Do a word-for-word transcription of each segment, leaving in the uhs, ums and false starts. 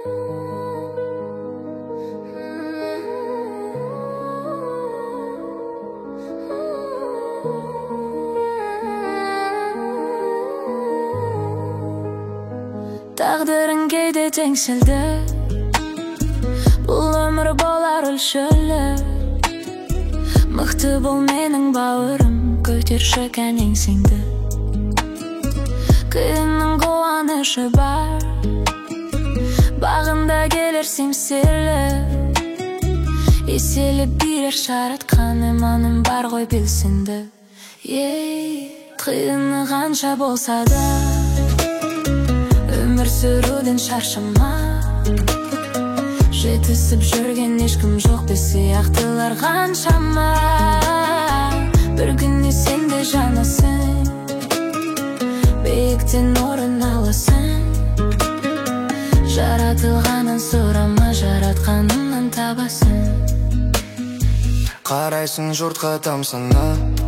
Тағдырың кейде теңселді, бұл өмір болар өлшеулі. Мықты бол менің бауырым, көтерші кән еңсеңді. Қиынның қуанышы бар, бағында келер семселі. Еселіп берер жаратқан иманым бар ғой белсенді. Қиыны қанша болса да, өмір сүруден шаршама. Жетісіп жүрген ешкім жоқ, біз сияқтылар қаншама. Бір күні сен де жанасың, биіктен орын аласың. Жаратылғанын сұрама, жаратқаныңнан табасың. Қарайсың жұртқа тамсана,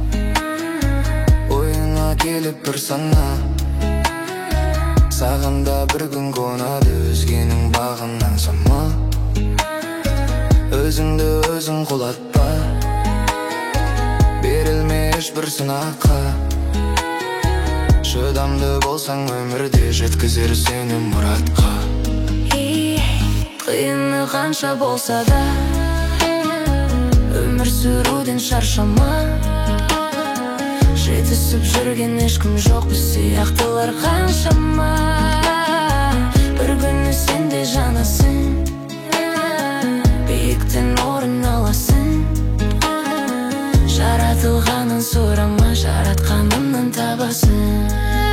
ойына келіп бір сана. Саған да бір күн қонады, өзгенің бағынан сама. Өзіңді өзің құлатпа, берілме ешбір сынаққа. Шыдамды болсаң өмірде, жеткізер сені мұратқа. Қиыны қанша болса да, өмір сүруден шаршама. Жетісіп жүрген ешкім жоқ, біз сияқтылар қаншама. Бір күні сен де жанасың, биіктен орын аласың. Жаратылғанын сұрама, жаратқаныңнан табасың.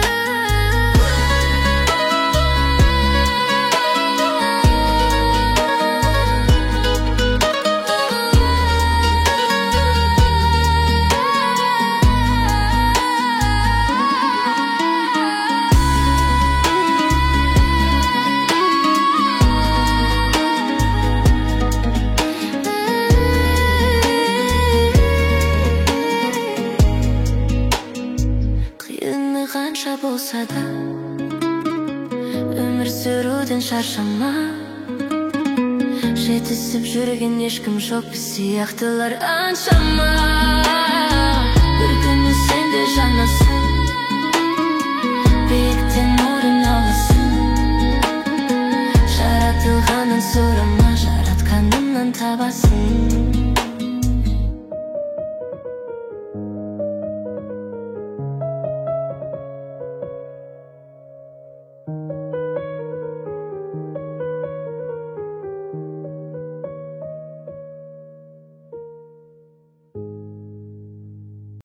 Қанша болса да, өмір сүруден шаршама. Жетісіп жүрген ешкім жоқ, біз сияқтылар қаншама. Бір күні сен де жанасың,